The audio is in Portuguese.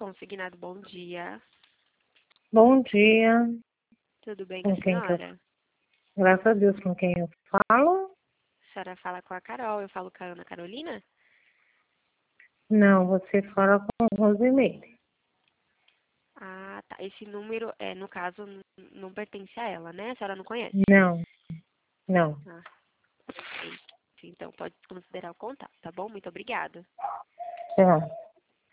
Consignado, bom dia. Bom dia. Tudo bem Com com a quem que eu... senhora? Graças a Deus, com quem eu falo? A senhora fala com a Carol, eu falo com a Ana Carolina? Não, você fala com Rosimeire. Ah, tá. Esse número, no caso, não pertence a ela, né? A senhora não conhece? Não, não. Ah, perfeito. Então pode considerar o contato, tá bom? Muito obrigada. Sei lá.